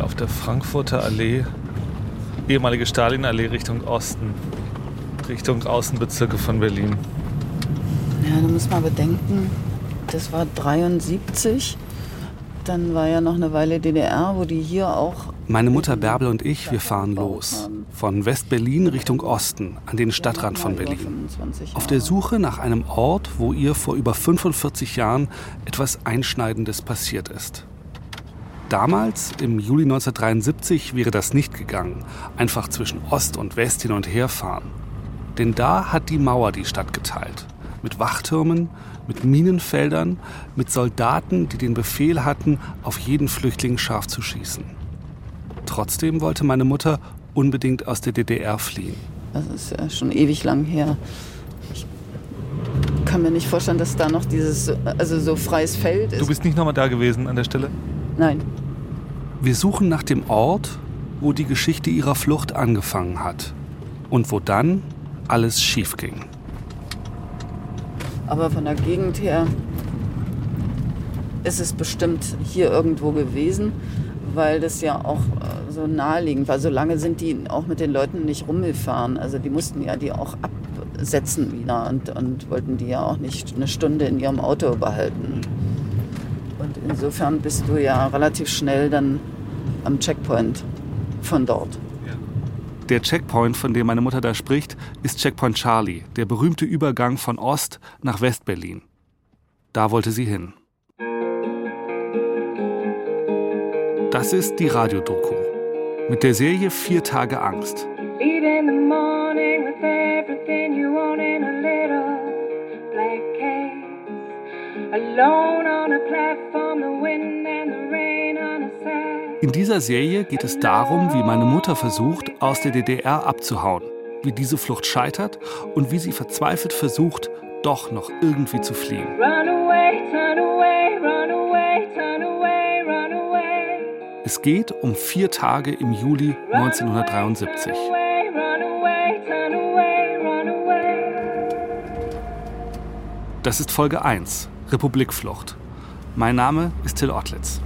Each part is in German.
auf der Frankfurter Allee, ehemalige Stalinallee, Richtung Osten, Richtung Außenbezirke von Berlin. Ja, da muss man bedenken, das war 1973. Dann war ja noch eine Weile DDR, wo die hier auch... Meine Mutter Bärbel und ich, wir fahren los. Von West-Berlin Richtung Osten, an den Stadtrand von Berlin. Auf der Suche nach einem Ort, wo ihr vor über 45 Jahren etwas Einschneidendes passiert ist. Damals, im Juli 1973, wäre das nicht gegangen. Einfach zwischen Ost und West hin und her fahren. Denn da hat die Mauer die Stadt geteilt. Mit Wachtürmen, mit Minenfeldern, mit Soldaten, die den Befehl hatten, auf jeden Flüchtling scharf zu schießen. Trotzdem wollte meine Mutter unbedingt aus der DDR fliehen. Das ist ja schon ewig lang her. Ich kann mir nicht vorstellen, dass da noch dieses, also so freies Feld ist. Du bist nicht nochmal da gewesen an der Stelle? Nein. Wir suchen nach dem Ort, wo die Geschichte ihrer Flucht angefangen hat. Und wo dann alles schief ging. Aber von der Gegend her ist es bestimmt hier irgendwo gewesen, weil das ja auch so naheliegend war. So lange sind die auch mit den Leuten nicht rumgefahren. Also die mussten ja die auch absetzen wieder und wollten die ja auch nicht eine Stunde in ihrem Auto behalten. Und insofern bist du ja relativ schnell dann am Checkpoint von dort. Der Checkpoint, von dem meine Mutter da spricht, ist Checkpoint Charlie, der berühmte Übergang von Ost nach West-Berlin. Da wollte sie hin. Das ist die Radiodoku mit der Serie 4 Tage Angst. In dieser Serie geht es darum, wie meine Mutter versucht, aus der DDR abzuhauen, wie diese Flucht scheitert und wie sie verzweifelt versucht, doch noch irgendwie zu fliehen. Es geht um 4 Tage im Juli 1973. Das ist Folge 1, Republikflucht. Mein Name ist Till Ottlitz.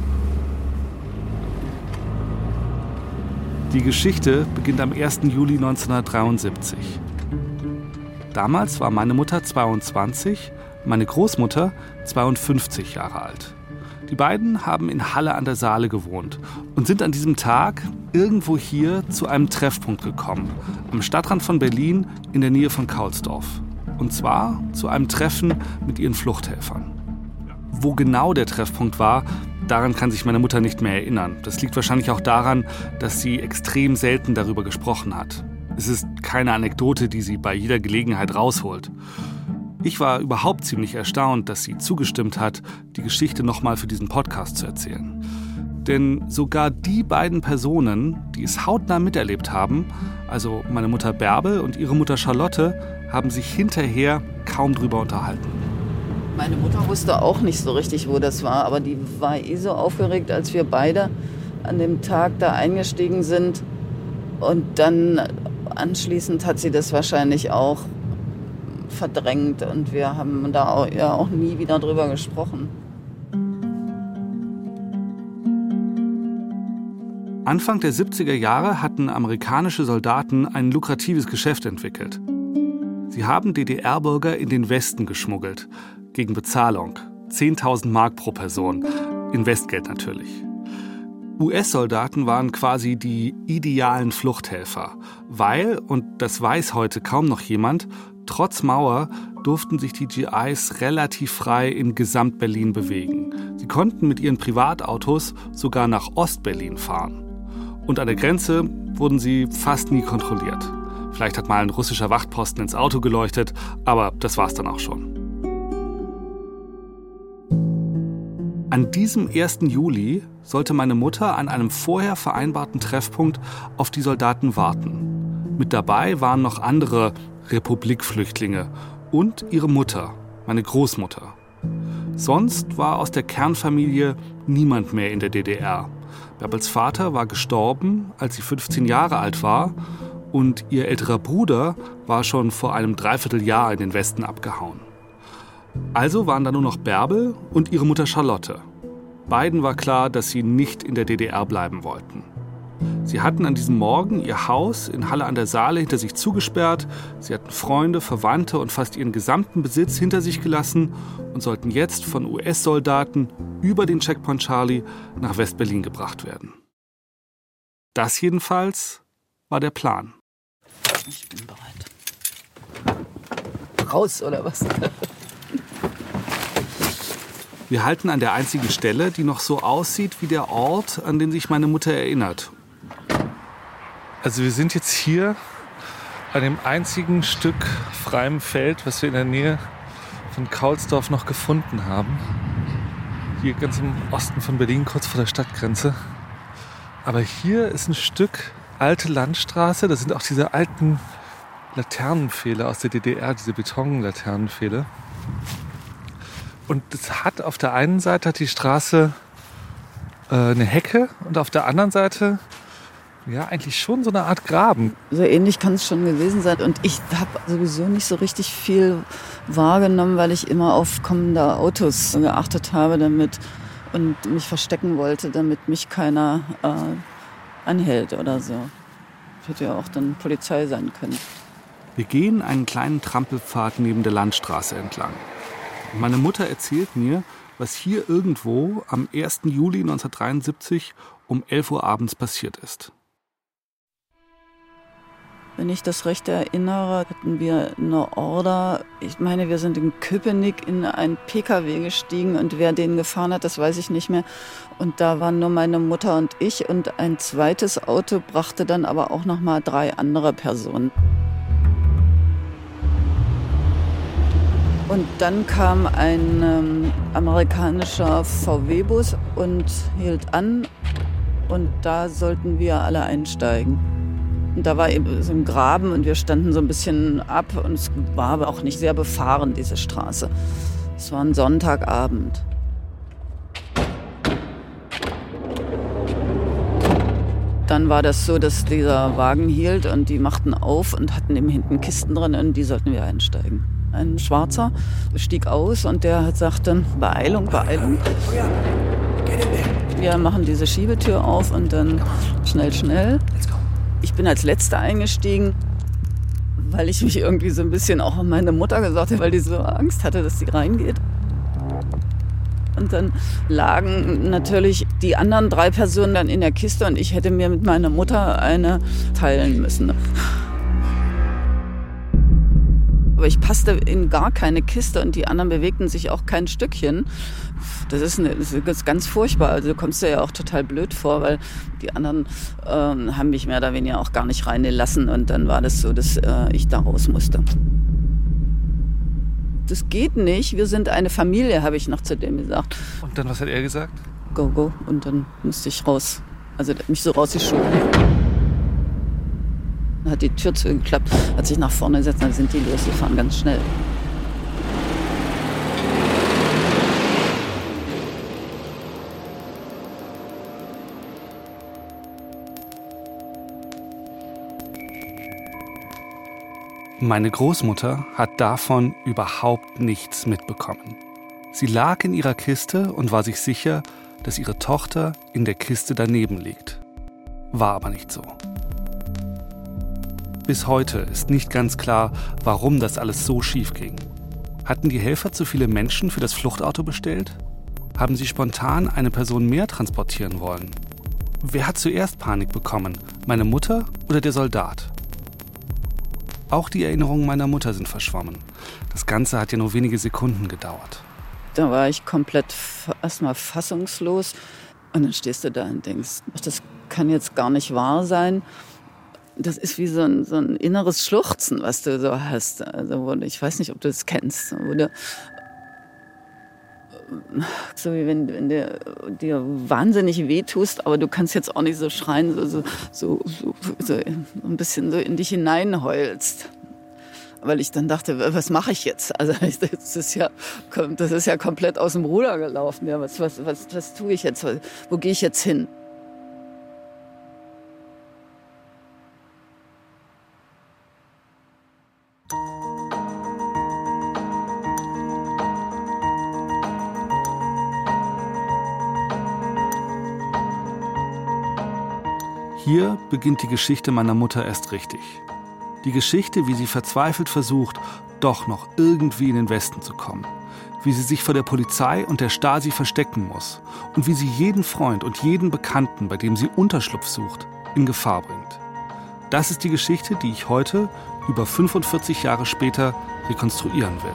Die Geschichte beginnt am 1. Juli 1973. Damals war meine Mutter 22, meine Großmutter 52 Jahre alt. Die beiden haben in Halle an der Saale gewohnt und sind an diesem Tag irgendwo hier zu einem Treffpunkt gekommen, am Stadtrand von Berlin in der Nähe von Kaulsdorf. Und zwar zu einem Treffen mit ihren Fluchthelfern. Wo genau der Treffpunkt war, daran kann sich meine Mutter nicht mehr erinnern. Das liegt wahrscheinlich auch daran, dass sie extrem selten darüber gesprochen hat. Es ist keine Anekdote, die sie bei jeder Gelegenheit rausholt. Ich war überhaupt ziemlich erstaunt, dass sie zugestimmt hat, die Geschichte nochmal für diesen Podcast zu erzählen. Denn sogar die beiden Personen, die es hautnah miterlebt haben, also meine Mutter Bärbel und ihre Mutter Charlotte, haben sich hinterher kaum drüber unterhalten. Meine Mutter wusste auch nicht so richtig, wo das war, aber die war so aufgeregt, als wir beide an dem Tag da eingestiegen sind. Und dann anschließend hat sie das wahrscheinlich auch verdrängt und wir haben da auch nie wieder drüber gesprochen. Anfang der 70er Jahre hatten amerikanische Soldaten ein lukratives Geschäft entwickelt. Sie haben DDR-Bürger in den Westen geschmuggelt, gegen Bezahlung, 10.000 Mark pro Person, in Westgeld natürlich. US-Soldaten waren quasi die idealen Fluchthelfer, weil, und das weiß heute kaum noch jemand, trotz Mauer durften sich die GIs relativ frei in Gesamt-Berlin bewegen. Sie konnten mit ihren Privatautos sogar nach Ost-Berlin fahren. Und an der Grenze wurden sie fast nie kontrolliert. Vielleicht hat mal ein russischer Wachtposten ins Auto geleuchtet, aber das war's dann auch schon. An diesem 1. Juli sollte meine Mutter an einem vorher vereinbarten Treffpunkt auf die Soldaten warten. Mit dabei waren noch andere Republikflüchtlinge und ihre Mutter, meine Großmutter. Sonst war aus der Kernfamilie niemand mehr in der DDR. Bärbels Vater war gestorben, als sie 15 Jahre alt war, und ihr älterer Bruder war schon vor einem Dreivierteljahr in den Westen abgehauen. Also waren da nur noch Bärbel und ihre Mutter Charlotte. Beiden war klar, dass sie nicht in der DDR bleiben wollten. Sie hatten an diesem Morgen ihr Haus in Halle an der Saale hinter sich zugesperrt. Sie hatten Freunde, Verwandte und fast ihren gesamten Besitz hinter sich gelassen und sollten jetzt von US-Soldaten über den Checkpoint Charlie nach West-Berlin gebracht werden. Das jedenfalls war der Plan. Ich bin bereit. Raus, oder was? Wir halten an der einzigen Stelle, die noch so aussieht wie der Ort, an den sich meine Mutter erinnert. Also wir sind jetzt hier an dem einzigen Stück freiem Feld, was wir in der Nähe von Kaulsdorf noch gefunden haben. Hier ganz im Osten von Berlin, kurz vor der Stadtgrenze. Aber hier ist ein Stück alte Landstraße. Das sind auch diese alten Laternenpfähle aus der DDR, diese Betonlaternenpfähle. Und es hat auf der einen Seite hat die Straße eine Hecke und auf der anderen Seite ja eigentlich schon so eine Art Graben. So ähnlich kann es schon gewesen sein. Und ich habe sowieso nicht so richtig viel wahrgenommen, weil ich immer auf kommende Autos geachtet habe und mich verstecken wollte, damit mich keiner anhält oder so. Hätte ja auch dann Polizei sein können. Wir gehen einen kleinen Trampelpfad neben der Landstraße entlang. Meine Mutter erzählt mir, was hier irgendwo am 1. Juli 1973 um 11 Uhr abends passiert ist. Wenn ich das recht erinnere, hatten wir eine Order. Ich meine, wir sind in Köpenick in einen PKW gestiegen und wer den gefahren hat, das weiß ich nicht mehr. Und da waren nur meine Mutter und ich und ein zweites Auto brachte dann aber auch noch mal 3 andere Personen. Und dann kam ein amerikanischer VW-Bus und hielt an und da sollten wir alle einsteigen. Und da war eben so ein Graben und wir standen so ein bisschen ab und es war aber auch nicht sehr befahren, diese Straße. Es war ein Sonntagabend. Dann war das so, dass dieser Wagen hielt und die machten auf und hatten eben hinten Kisten drin und die sollten wir einsteigen. Ein Schwarzer stieg aus und der sagte, Beeilung, Beeilung. Wir machen diese Schiebetür auf und dann schnell, schnell. Ich bin als Letzte eingestiegen, weil ich mich irgendwie so ein bisschen auch an meine Mutter gesagt habe, weil die so Angst hatte, dass sie reingeht. Und dann lagen natürlich die anderen 3 Personen dann in der Kiste und ich hätte mir mit meiner Mutter eine teilen müssen. Aber ich passte in gar keine Kiste und die anderen bewegten sich auch kein Stückchen. Das ist ganz furchtbar. Also du kommst dir ja auch total blöd vor, weil die anderen haben mich mehr oder weniger auch gar nicht reingelassen. Und dann war das so, dass ich da raus musste. Das geht nicht. Wir sind eine Familie, habe ich noch zu dem gesagt. Und dann, was hat er gesagt? Go, go. Und dann musste ich raus. Also der hat mich so rausgeschoben. Dann hat die Tür zugeklappt, hat sich nach vorne gesetzt, dann sind die losgefahren, ganz schnell. Meine Großmutter hat davon überhaupt nichts mitbekommen. Sie lag in ihrer Kiste und war sich sicher, dass ihre Tochter in der Kiste daneben liegt. War aber nicht so. Bis heute ist nicht ganz klar, warum das alles so schief ging. Hatten die Helfer zu viele Menschen für das Fluchtauto bestellt? Haben sie spontan eine Person mehr transportieren wollen? Wer hat zuerst Panik bekommen? Meine Mutter oder der Soldat? Auch die Erinnerungen meiner Mutter sind verschwommen. Das Ganze hat ja nur wenige Sekunden gedauert. Da war ich komplett erstmal fassungslos. Und dann stehst du da und denkst, das kann jetzt gar nicht wahr sein. Das ist wie so ein inneres Schluchzen, was du so hast. Also, ich weiß nicht, ob du das kennst. So wie wenn du dir wahnsinnig wehtust, aber du kannst jetzt auch nicht so schreien, so ein bisschen so in dich hineinheulst. Weil ich dann dachte, was mache ich jetzt? Also das ist ja komplett aus dem Ruder gelaufen. Ja, was tue ich jetzt? Wo gehe ich jetzt hin? hier beginnt die Geschichte meiner Mutter erst richtig. Die Geschichte, wie sie verzweifelt versucht, doch noch irgendwie in den Westen zu kommen. Wie sie sich vor der Polizei und der Stasi verstecken muss. Und wie sie jeden Freund und jeden Bekannten, bei dem sie Unterschlupf sucht, in Gefahr bringt. Das ist die Geschichte, die ich heute, über 45 Jahre später, rekonstruieren will.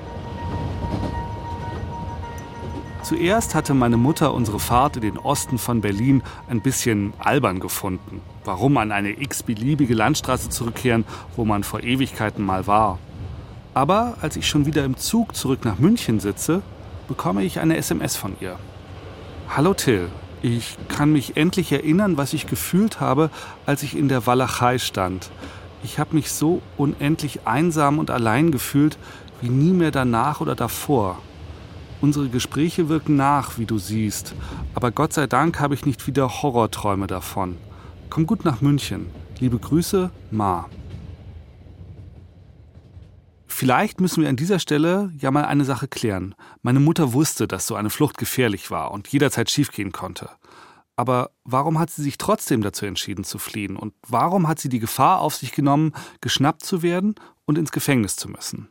Zuerst hatte meine Mutter unsere Fahrt in den Osten von Berlin ein bisschen albern gefunden. Warum an eine x-beliebige Landstraße zurückkehren, wo man vor Ewigkeiten mal war? Aber als ich schon wieder im Zug zurück nach München sitze, bekomme ich eine SMS von ihr. Hallo Till, ich kann mich endlich erinnern, was ich gefühlt habe, als ich in der Walachei stand. Ich habe mich so unendlich einsam und allein gefühlt, wie nie mehr danach oder davor. Unsere Gespräche wirken nach, wie du siehst. Aber Gott sei Dank habe ich nicht wieder Horrorträume davon. Komm gut nach München. Liebe Grüße, Ma. Vielleicht müssen wir an dieser Stelle ja mal eine Sache klären. Meine Mutter wusste, dass so eine Flucht gefährlich war und jederzeit schiefgehen konnte. Aber warum hat sie sich trotzdem dazu entschieden zu fliehen? Und warum hat sie die Gefahr auf sich genommen, geschnappt zu werden und ins Gefängnis zu müssen?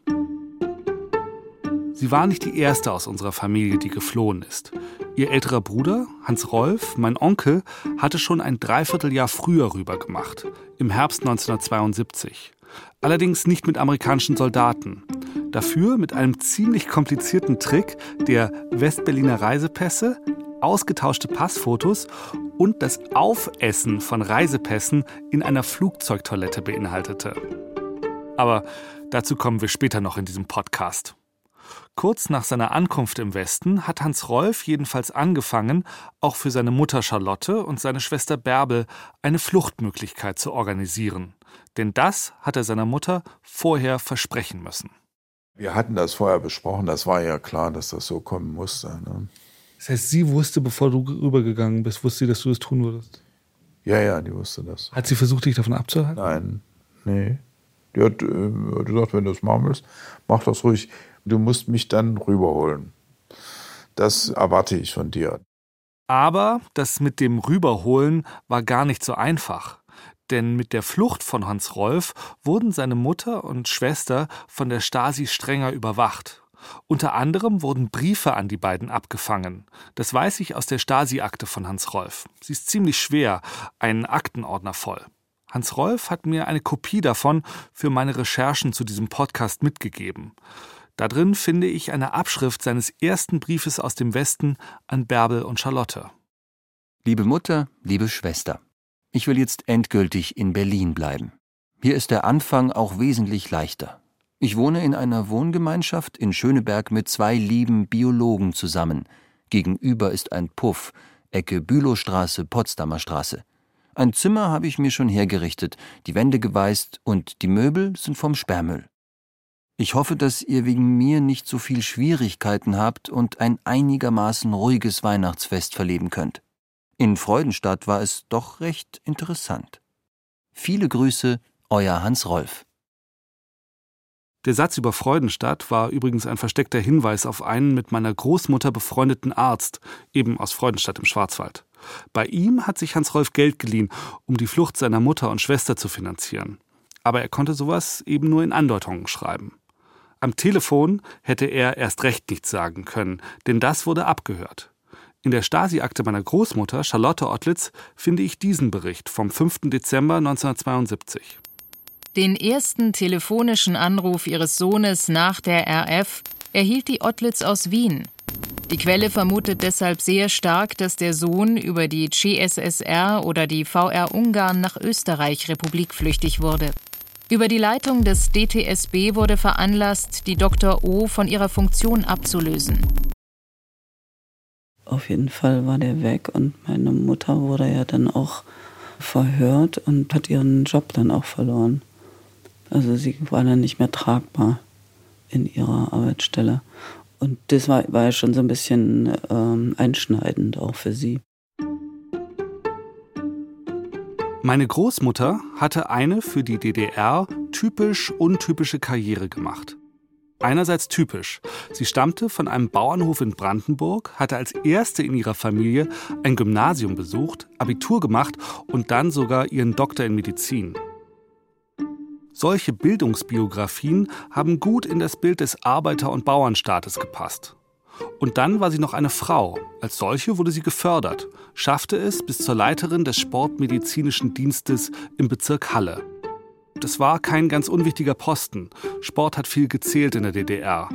Sie war nicht die erste aus unserer Familie, die geflohen ist. Ihr älterer Bruder, Hans Rolf, mein Onkel, hatte schon ein Dreivierteljahr früher rübergemacht, im Herbst 1972. Allerdings nicht mit amerikanischen Soldaten. Dafür mit einem ziemlich komplizierten Trick, der Westberliner Reisepässe, ausgetauschte Passfotos und das Aufessen von Reisepässen in einer Flugzeugtoilette beinhaltete. Aber dazu kommen wir später noch in diesem Podcast. Kurz nach seiner Ankunft im Westen hat Hans Rolf jedenfalls angefangen, auch für seine Mutter Charlotte und seine Schwester Bärbel eine Fluchtmöglichkeit zu organisieren. Denn das hat er seiner Mutter vorher versprechen müssen. Wir hatten das vorher besprochen, das war ja klar, dass das so kommen musste. Ne? Das heißt, sie wusste, bevor du rübergegangen bist, wusste sie, dass du das tun würdest? Ja, die wusste das. Hat sie versucht, dich davon abzuhalten? Nein, nee. Die hat gesagt, wenn du das machen willst, mach das ruhig. Du musst mich dann rüberholen. Das erwarte ich von dir. Aber das mit dem Rüberholen war gar nicht so einfach. Denn mit der Flucht von Hans Rolf wurden seine Mutter und Schwester von der Stasi strenger überwacht. Unter anderem wurden Briefe an die beiden abgefangen. Das weiß ich aus der Stasi-Akte von Hans Rolf. Sie ist ziemlich schwer, ein Aktenordner voll. Hans Rolf hat mir eine Kopie davon für meine Recherchen zu diesem Podcast mitgegeben. Da drin finde ich eine Abschrift seines ersten Briefes aus dem Westen an Bärbel und Charlotte. Liebe Mutter, liebe Schwester, ich will jetzt endgültig in Berlin bleiben. Hier ist der Anfang auch wesentlich leichter. Ich wohne in einer Wohngemeinschaft in Schöneberg mit 2 lieben Biologen zusammen. Gegenüber ist ein Puff, Ecke Bülowstraße, Potsdamer Straße. Ein Zimmer habe ich mir schon hergerichtet, die Wände geweißt und die Möbel sind vom Sperrmüll. Ich hoffe, dass ihr wegen mir nicht so viel Schwierigkeiten habt und ein einigermaßen ruhiges Weihnachtsfest verleben könnt. In Freudenstadt war es doch recht interessant. Viele Grüße, euer Hans Rolf. Der Satz über Freudenstadt war übrigens ein versteckter Hinweis auf einen mit meiner Großmutter befreundeten Arzt, eben aus Freudenstadt im Schwarzwald. Bei ihm hat sich Hans Rolf Geld geliehen, um die Flucht seiner Mutter und Schwester zu finanzieren. Aber er konnte sowas eben nur in Andeutungen schreiben. Am Telefon hätte er erst recht nichts sagen können, denn das wurde abgehört. In der Stasi-Akte meiner Großmutter, Charlotte Ottlitz, finde ich diesen Bericht vom 5. Dezember 1972. Den ersten telefonischen Anruf ihres Sohnes nach der RF erhielt die Ottlitz aus Wien. Die Quelle vermutet deshalb sehr stark, dass der Sohn über die CSSR oder die VR Ungarn nach Österreich republikflüchtig wurde. Über die Leitung des DTSB wurde veranlasst, die Dr. O. von ihrer Funktion abzulösen. Auf jeden Fall war der weg und meine Mutter wurde ja dann auch verhört und hat ihren Job dann auch verloren. Also sie war dann nicht mehr tragbar in ihrer Arbeitsstelle. Und das war ja schon so ein bisschen einschneidend auch für sie. Meine Großmutter hatte eine für die DDR typisch untypische Karriere gemacht. Einerseits typisch. Sie stammte von einem Bauernhof in Brandenburg, hatte als erste in ihrer Familie ein Gymnasium besucht, Abitur gemacht und dann sogar ihren Doktor in Medizin. Solche Bildungsbiografien haben gut in das Bild des Arbeiter- und Bauernstaates gepasst. Und dann war sie noch eine Frau. Als solche wurde sie gefördert, schaffte es bis zur Leiterin des Sportmedizinischen Dienstes im Bezirk Halle. Das war kein ganz unwichtiger Posten. Sport hat viel gezählt in der DDR.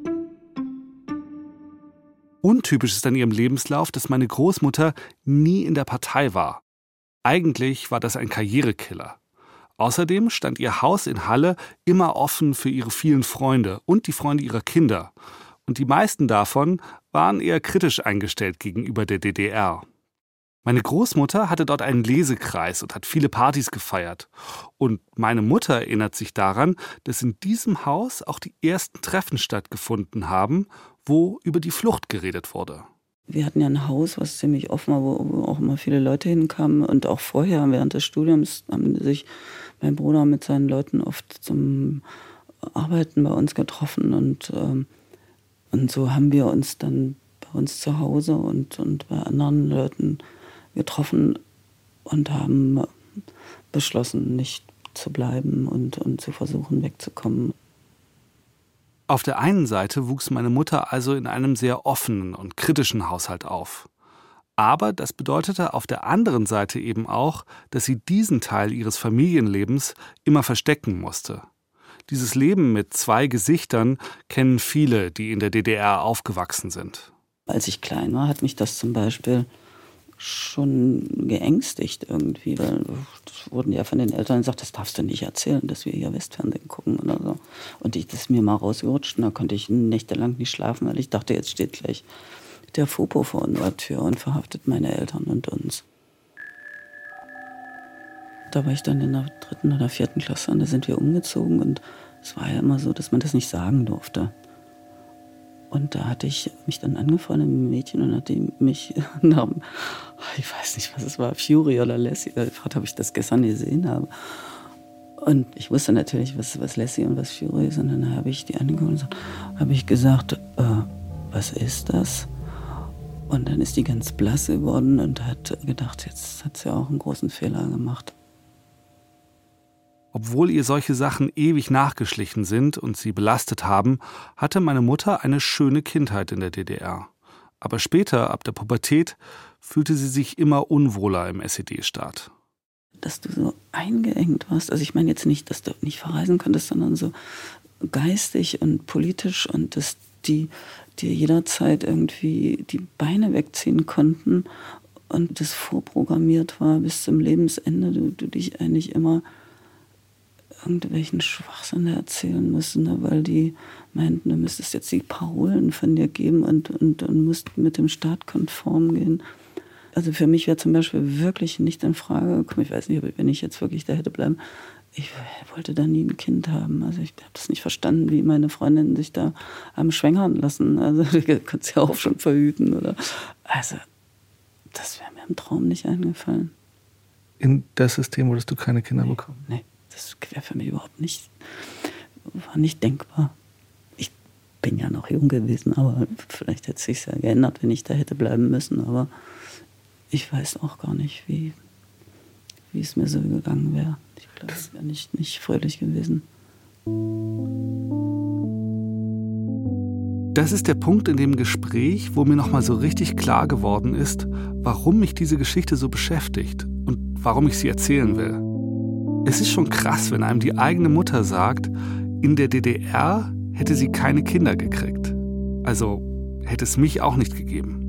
Untypisch ist an ihrem Lebenslauf, dass meine Großmutter nie in der Partei war. Eigentlich war das ein Karrierekiller. Außerdem stand ihr Haus in Halle immer offen für ihre vielen Freunde und die Freunde ihrer Kinder. Und die meisten davon waren eher kritisch eingestellt gegenüber der DDR. Meine Großmutter hatte dort einen Lesekreis und hat viele Partys gefeiert. Und meine Mutter erinnert sich daran, dass in diesem Haus auch die ersten Treffen stattgefunden haben, wo über die Flucht geredet wurde. Wir hatten ja ein Haus, was ziemlich offen war, wo auch immer viele Leute hinkamen. Und auch vorher, während des Studiums, haben sich mein Bruder mit seinen Leuten oft zum Arbeiten bei uns getroffen. Und so haben wir uns dann bei uns zu Hause und bei anderen Leuten getroffen und haben beschlossen, nicht zu bleiben und zu versuchen, wegzukommen. Auf der einen Seite wuchs meine Mutter also in einem sehr offenen und kritischen Haushalt auf. Aber das bedeutete auf der anderen Seite eben auch, dass sie diesen Teil ihres Familienlebens immer verstecken musste. Dieses Leben mit zwei Gesichtern kennen viele, die in der DDR aufgewachsen sind. Als ich klein war, hat mich das zum Beispiel schon geängstigt irgendwie, weil das wurden ja von den Eltern gesagt, das darfst du nicht erzählen, dass wir hier Westfernsehen gucken oder so. Und das ist mir mal rausgerutscht und da konnte ich nächtelang nicht schlafen, weil ich dachte, jetzt steht gleich der Fopo vor unserer Tür und verhaftet meine Eltern und uns. Da war ich dann in der 3. oder 4. Klasse und da sind wir umgezogen und es war ja immer so, dass man das nicht sagen durfte. Und da hatte ich mich dann angefreundet mit einem Mädchen und hatte mich nach, ich weiß nicht, was es war, Fury oder Lassie, gefragt, ob ich das gestern gesehen habe. Und ich wusste natürlich, was Lassie und was Fury ist. Und dann habe ich die angeguckt und habe ich gesagt, was ist das? Und dann ist die ganz blass geworden und hat gedacht, jetzt hat sie auch einen großen Fehler gemacht. Obwohl ihr solche Sachen ewig nachgeschlichen sind und sie belastet haben, hatte meine Mutter eine schöne Kindheit in der DDR. Aber später, ab der Pubertät, fühlte sie sich immer unwohler im SED-Staat. Dass du so eingeengt warst, also ich meine jetzt nicht, dass du nicht verreisen konntest, sondern so geistig und politisch und dass die dir jederzeit irgendwie die Beine wegziehen konnten und das vorprogrammiert war bis zum Lebensende, du dich eigentlich immer irgendwelchen Schwachsinn erzählen müssen, ne? Weil die meinten, du müsstest jetzt die Parolen von dir geben und musst mit dem Staat konform gehen. Also für mich wäre zum Beispiel wirklich nicht in Frage gekommen, ich weiß nicht, wenn ich jetzt wirklich da hätte bleiben, ich wollte da nie ein Kind haben. Also ich habe das nicht verstanden, wie meine Freundinnen sich da haben schwängern lassen. Also du kannst ja auch schon verhüten, oder? Also das wäre mir im Traum nicht eingefallen. In das System würdest du keine Kinder bekommen? Nee. Das wäre für mich überhaupt nicht, war nicht denkbar. Ich bin ja noch jung gewesen, aber vielleicht hätte es sich ja geändert, wenn ich da hätte bleiben müssen. Aber ich weiß auch gar nicht, wie es mir so gegangen wäre. Ich glaube, es wäre nicht fröhlich gewesen. Das ist der Punkt in dem Gespräch, wo mir nochmal so richtig klar geworden ist, warum mich diese Geschichte so beschäftigt und warum ich sie erzählen will. Es ist schon krass, wenn einem die eigene Mutter sagt, in der DDR hätte sie keine Kinder gekriegt. Also hätte es mich auch nicht gegeben.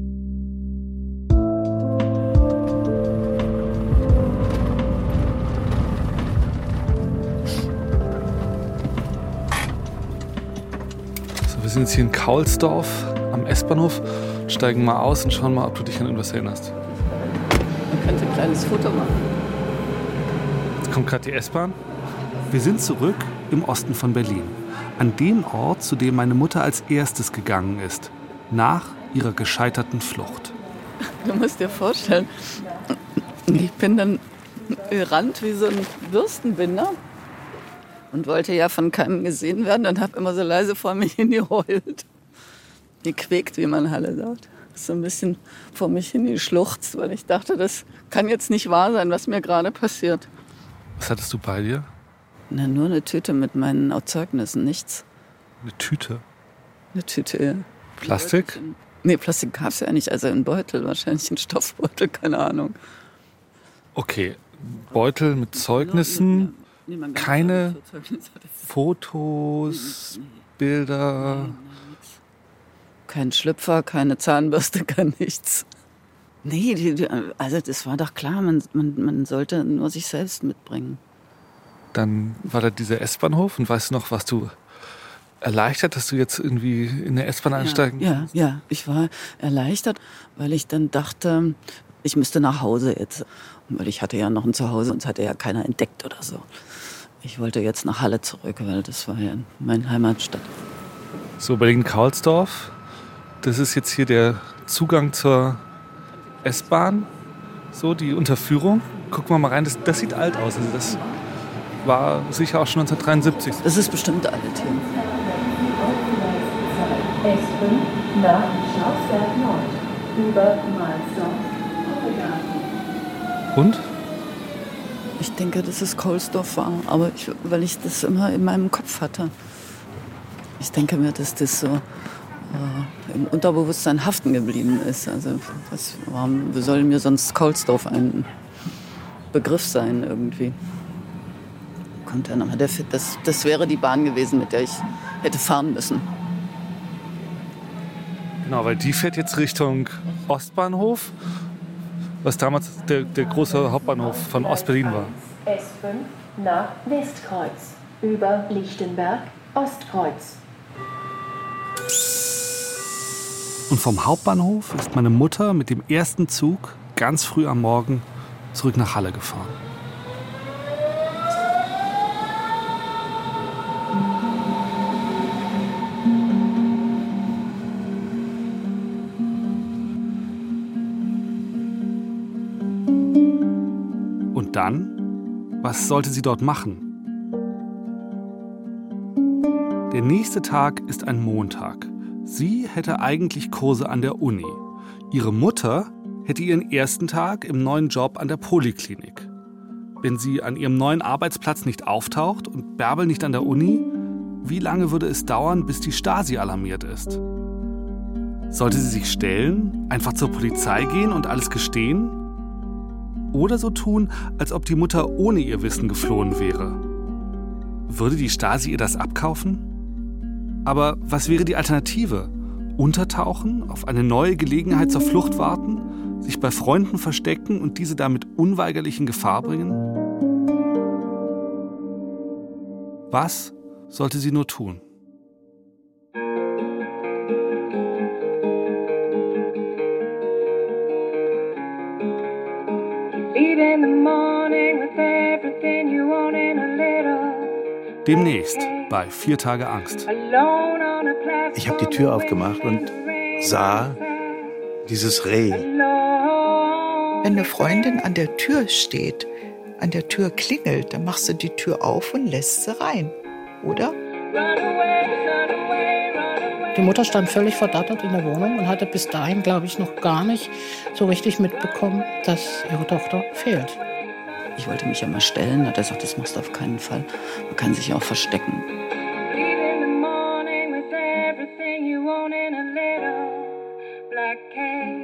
So, wir sind jetzt hier in Kaulsdorf am S-Bahnhof, steigen mal aus und schauen mal, ob du dich an irgendwas erinnerst. Man könnte ein kleines Foto machen. Kommt gerade die S-Bahn. Wir sind zurück im Osten von Berlin. An dem Ort, zu dem meine Mutter als erstes gegangen ist. Nach ihrer gescheiterten Flucht. Du musst dir vorstellen, ich bin dann gerannt wie so ein Bürstenbinder. und wollte ja von keinem gesehen werden und habe immer so leise vor mich hingeheult. Gequäkt, wie man in Halle sagt. So ein bisschen vor mich hingeschluchzt, weil ich dachte, das kann jetzt nicht wahr sein, was mir gerade passiert. Was hattest du bei dir? Na, nur eine Tüte mit meinen Zeugnissen, nichts. Eine Tüte? Eine Tüte, ja. Plastik? Nee, Plastik gab es ja nicht, also ein Beutel, wahrscheinlich ein Stoffbeutel, keine Ahnung. Okay, Beutel mit Zeugnissen, keine Fotos, Bilder. Kein Schlüpfer, keine Zahnbürste, kein nichts. Nee, also das war doch klar, man sollte nur sich selbst mitbringen. Dann war da dieser S-Bahnhof und weißt du noch, was du erleichtert, dass du jetzt irgendwie in der S-Bahn einsteigen kannst? Ja, ich war erleichtert, weil ich dann dachte, ich müsste nach Hause jetzt. Weil ich hatte ja noch ein Zuhause und es hatte ja keiner entdeckt oder so. Ich wollte jetzt nach Halle zurück, weil das war ja meine Heimatstadt. So, Berlin-Kaulsdorf, das ist jetzt hier der Zugang zur S-Bahn, so die Unterführung. Gucken wir mal rein, das sieht alt aus. Also das war sicher auch schon 1973. Das ist bestimmt alt hier. S5 nach Schlossberg Nord über Mahlsdorf. Und? Ich denke, dass es Kaulsdorf war, aber weil ich das immer in meinem Kopf hatte. Ich denke mir, dass das so im Unterbewusstsein haften geblieben ist. Also warum soll mir sonst Kaulsdorf ein Begriff sein irgendwie? Kommt ja noch. Das wäre die Bahn gewesen, mit der ich hätte fahren müssen. Genau, weil die fährt jetzt Richtung Ostbahnhof, was damals der große Hauptbahnhof von Ostberlin war. S5 nach Westkreuz über Lichtenberg, Ostkreuz. Und vom Hauptbahnhof ist meine Mutter mit dem ersten Zug ganz früh am Morgen zurück nach Halle gefahren. Und dann? Was sollte sie dort machen? Der nächste Tag ist ein Montag. Sie hätte eigentlich Kurse an der Uni. Ihre Mutter hätte ihren ersten Tag im neuen Job an der Poliklinik. Wenn sie an ihrem neuen Arbeitsplatz nicht auftaucht und Bärbel nicht an der Uni, wie lange würde es dauern, bis die Stasi alarmiert ist? Sollte sie sich stellen, einfach zur Polizei gehen und alles gestehen? Oder so tun, als ob die Mutter ohne ihr Wissen geflohen wäre? Würde die Stasi ihr das abkaufen? Aber was wäre die Alternative? Untertauchen, auf eine neue Gelegenheit zur Flucht warten, sich bei Freunden verstecken und diese damit unweigerlich in Gefahr bringen? Was sollte sie nur tun? Demnächst bei 4 Tage Angst. Ich habe die Tür aufgemacht und sah dieses Reh. Wenn eine Freundin an der Tür steht, an der Tür klingelt, dann machst du die Tür auf und lässt sie rein, oder? Die Mutter stand völlig verdattert in der Wohnung und hatte bis dahin, glaube ich, noch gar nicht so richtig mitbekommen, dass ihre Tochter fehlt. Ich wollte mich ja mal stellen, hat er gesagt, das machst du auf keinen Fall. Man kann sich ja auch verstecken. Black cake.